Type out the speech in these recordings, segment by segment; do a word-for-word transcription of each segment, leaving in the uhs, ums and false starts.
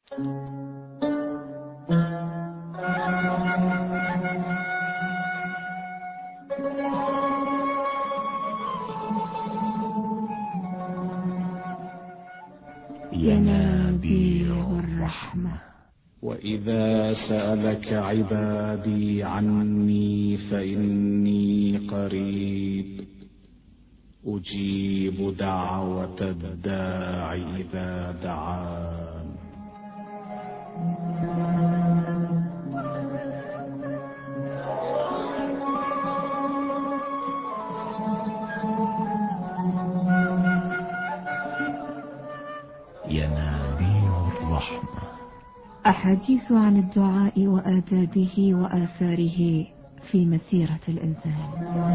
ينابيع الرحمة. وإذا سألك عبادي عني فإني قريب أجيب دعوة الداع إذا دعان. ينابيع الرحمة. أحاديث عن الدعاء وآدابه وآثاره في مسيرة الإنسان.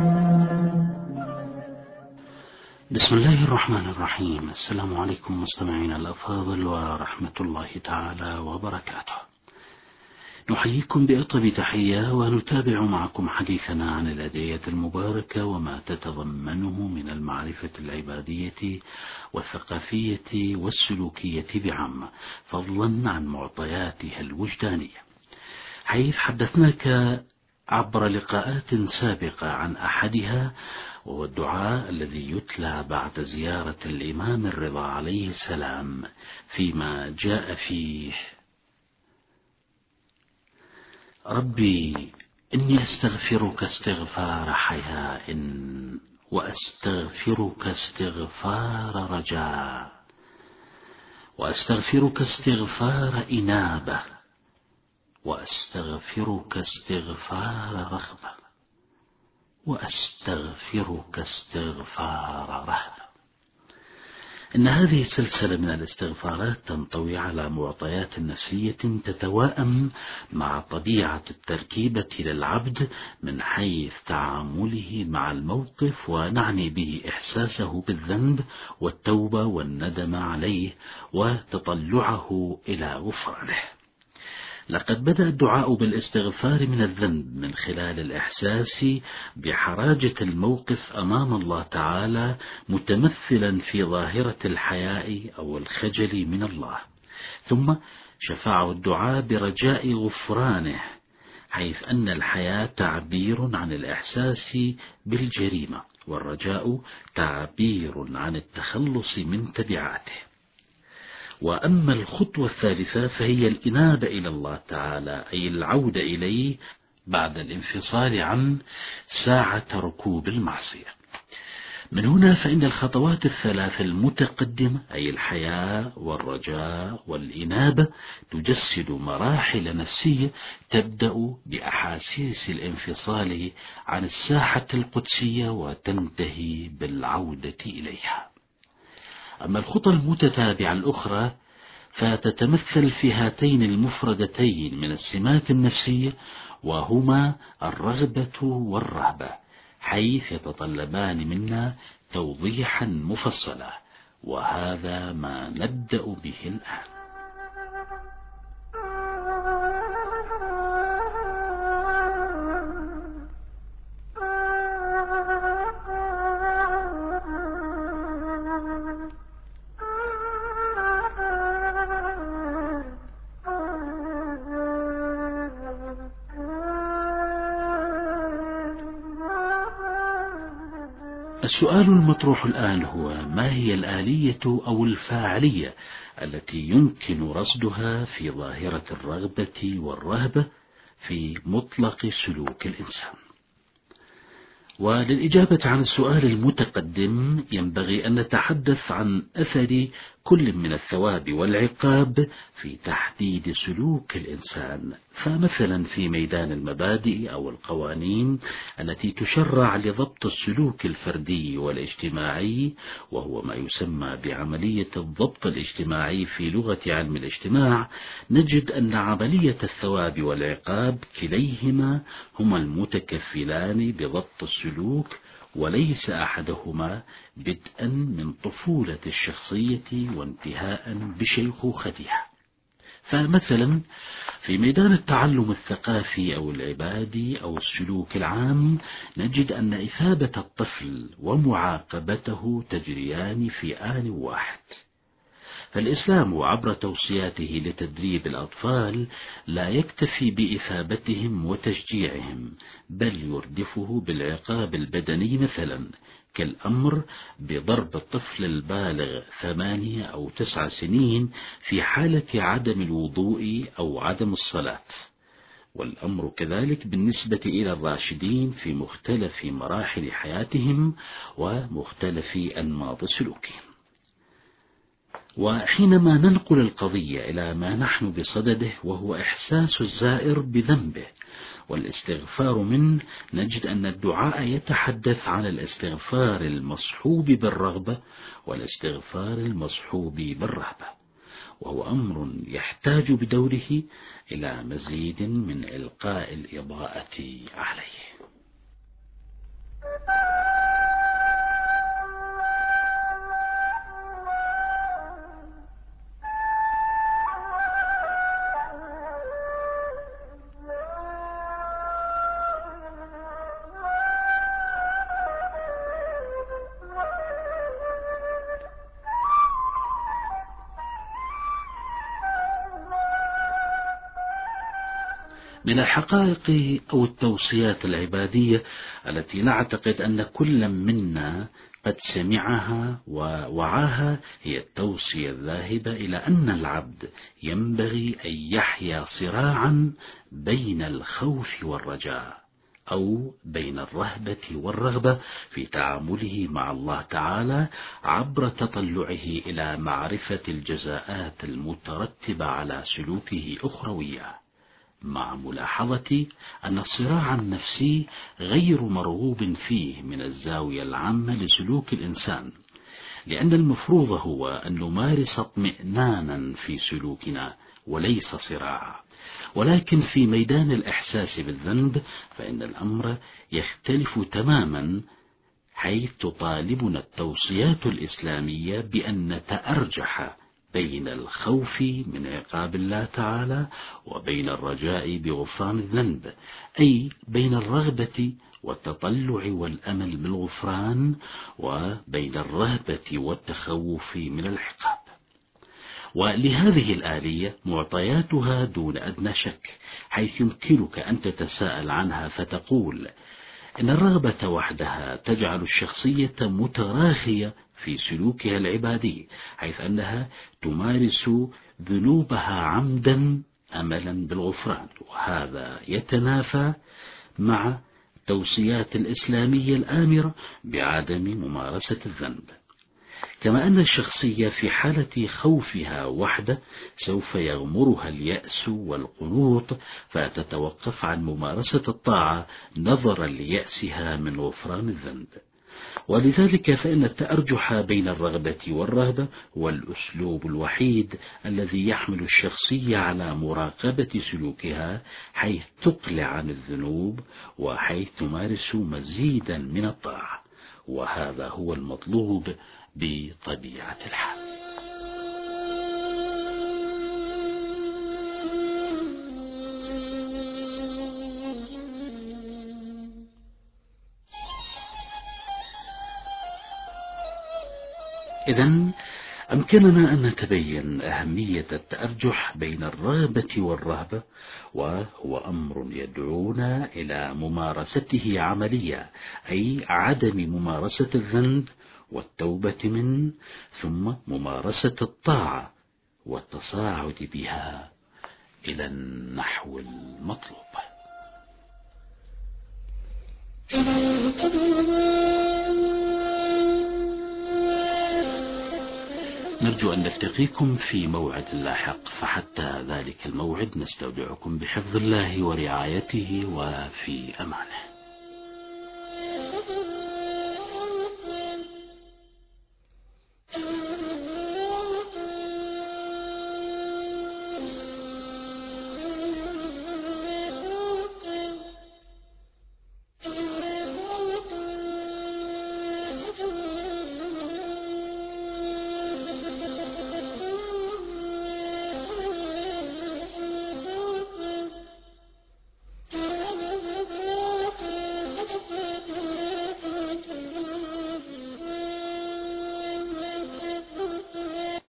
بسم الله الرحمن الرحيم. السلام عليكم مستمعينا الأفاضل ورحمة الله تعالى وبركاته. نحييكم بأطيب تحية ونتابع معكم حديثنا عن الأدعية المباركة وما تتضمنه من المعرفة العبادية والثقافية والسلوكية بعامة، فضلا عن معطياتها الوجدانية، حيث حدثناك عبر لقاءات سابقة عن أحدها، وهو الدعاء الذي يتلى بعد زيارة الإمام الرضا عليه السلام، فيما جاء فيه: ربي إني أستغفرك استغفار حياء وأستغفرك استغفار رجاء وأستغفرك استغفار إنابة وأستغفرك استغفار رغبة وأستغفرك استغفار رهبة. إن هذه السلسلة من الاستغفارات تنطوي على معطيات نفسية تتوائم مع طبيعة التركيبة للعبد من حيث تعامله مع الموقف، ونعني به إحساسه بالذنب والتوبة والندم عليه وتطلعه إلى غفرانه. لقد بدأ الدعاء بالاستغفار من الذنب من خلال الإحساس بحراجة الموقف أمام الله تعالى، متمثلا في ظاهرة الحياء أو الخجل من الله، ثم شفعه الدعاء برجاء غفرانه، حيث أن الحياء تعبير عن الإحساس بالجريمة، والرجاء تعبير عن التخلص من تبعاته. وأما الخطوة الثالثة فهي الإنابة إلى الله تعالى، أي العودة إليه بعد الانفصال عن ساعة ركوب المعصية. من هنا فإن الخطوات الثلاث المتقدمة، أي الحياء والرجاء والإنابة، تجسد مراحل نفسية تبدأ بأحاسيس الانفصال عن الساحة القدسية وتنتهي بالعودة إليها. أما الخطى المتتابعة الأخرى فتتمثل في هاتين المفردتين من السمات النفسية، وهما الرغبة والرهبة، حيث يتطلبان منا توضيحا مفصلا، وهذا ما نبدأ به الآن. السؤال المطروح الآن هو: ما هي الآلية أو الفاعلية التي يمكن رصدها في ظاهرة الرغبة والرهبة في مطلق سلوك الإنسان؟ وللإجابة عن السؤال المتقدم ينبغي أن نتحدث عن أثر كل من الثواب والعقاب في تحديد سلوك الإنسان. فمثلا في ميدان المبادئ أو القوانين التي تشرع لضبط السلوك الفردي والاجتماعي، وهو ما يسمى بعملية الضبط الاجتماعي في لغة علم الاجتماع، نجد أن عملية الثواب والعقاب كليهما هما المتكفلان بضبط السلوك، وليس أحدهما بدءا من طفولة الشخصية وانتهاء بشيخوختها. فمثلا في ميدان التعلم الثقافي أو العبادي أو السلوك العام نجد أن إثابة الطفل ومعاقبته تجريان في آن واحد، فالإسلام عبر توصياته لتدريب الأطفال لا يكتفي بإثابتهم وتشجيعهم، بل يردفه بالعقاب البدني مثلا، كالأمر بضرب الطفل البالغ ثمانية أو تسع سنين في حالة عدم الوضوء أو عدم الصلاة. والأمر كذلك بالنسبة إلى الراشدين في مختلف مراحل حياتهم ومختلف أنماط سلوكهم. وحينما ننقل القضية إلى ما نحن بصدده وهو إحساس الزائر بذنبه والاستغفار منه، نجد أن الدعاء يتحدث عن الاستغفار المصحوب بالرغبة والاستغفار المصحوب بالرهبة، وهو أمر يحتاج بدوره إلى مزيد من إلقاء الإضاءة عليه. من الحقائق أو التوصيات العبادية التي نعتقد أن كل منا قد سمعها ووعاها هي التوصية الذاهبة إلى أن العبد ينبغي أن يحيا صراعا بين الخوف والرجاء، أو بين الرهبة والرغبة في تعامله مع الله تعالى عبر تطلعه إلى معرفة الجزاءات المترتبة على سلوكه أخروية، مع ملاحظة أن الصراع النفسي غير مرغوب فيه من الزاوية العامة لسلوك الإنسان، لأن المفروض هو أن نمارس اطمئنانا في سلوكنا وليس صراعا. ولكن في ميدان الإحساس بالذنب فإن الأمر يختلف تماما، حيث تطالبنا التوصيات الإسلامية بأن نتأرجح بين الخوف من عقاب الله تعالى وبين الرجاء بغفران الذنب، أي بين الرغبة والتطلع والأمل بالغفران وبين الرهبة والتخوف من العقاب. ولهذه الآلية معطياتها دون أدنى شك، حيث يمكنك أن تتساءل عنها فتقول إن الرغبة وحدها تجعل الشخصية متراخية في سلوكها العبادي، حيث أنها تمارس ذنوبها عمدا أملا بالغفران، وهذا يتنافى مع التوصيات الإسلامية الآمرة بعدم ممارسة الذنب. كما أن الشخصية في حالة خوفها وحده سوف يغمرها اليأس والقنوط، فتتوقف عن ممارسة الطاعة نظرا ليأسها من غفران الذنب. ولذلك فإن التأرجح بين الرغبة والرهبة هو الأسلوب الوحيد الذي يحمل الشخصية على مراقبة سلوكها، حيث تقلع عن الذنوب وحيث تمارس مزيدا من الطاعة، وهذا هو المطلوب بطبيعة الحال. إذن أمكننا أن نتبين أهمية التأرجح بين الرغبة والرهبة، وهو أمر يدعونا إلى ممارسته عملية، أي عدم ممارسة الذنب والتوبة منه، ثم ممارسة الطاعة والتصاعد بها إلى النحو المطلوب. نرجو أن نلتقيكم في موعد لاحق، فحتى ذلك الموعد نستودعكم بحفظ الله ورعايته وفي أمانه.